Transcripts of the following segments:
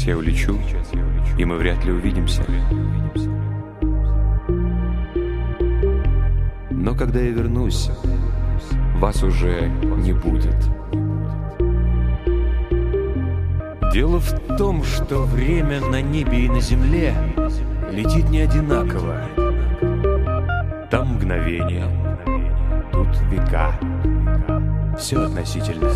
я улечу, и мы вряд ли увидимся. Но когда я вернусь, вас уже не будет. Дело в том, что время на небе и на земле летит не одинаково. Там мгновение, тут века. Все относительно.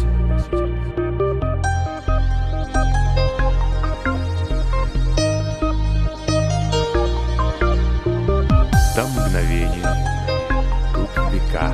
Там мгновение, тут века.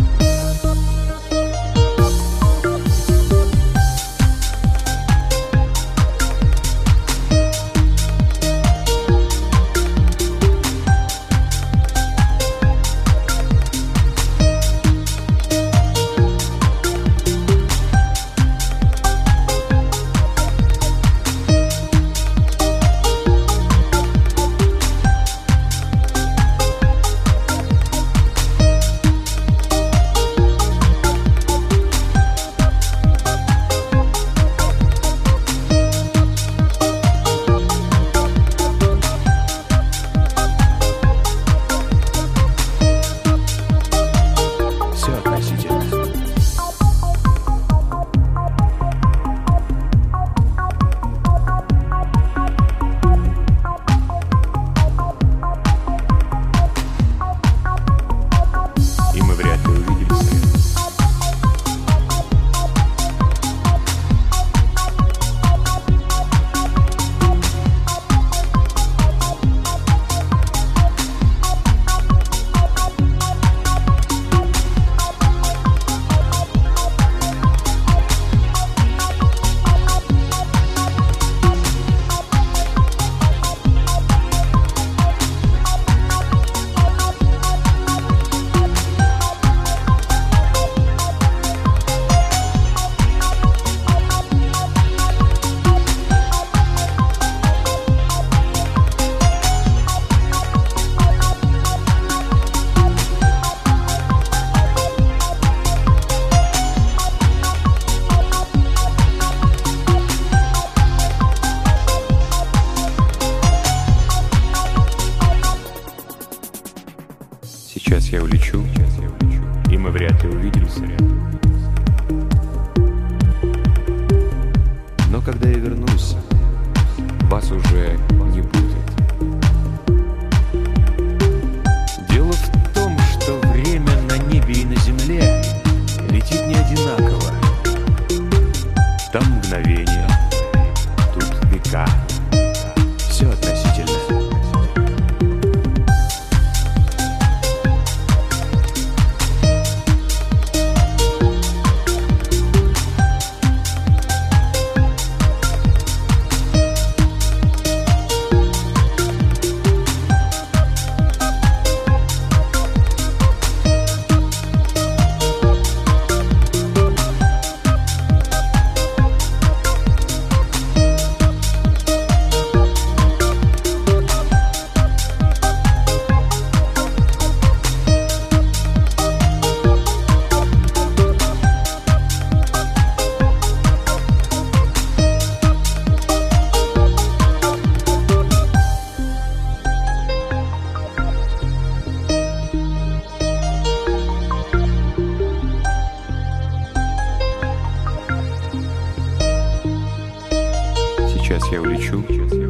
Сейчас я улечу, и мы вряд ли увидимся. Но когда я вернусь, вас уже не будет. Дело в том, что время на небе и на земле летит не одинаково. Там мгновение, тут века. Все относительно. Сейчас я улечу,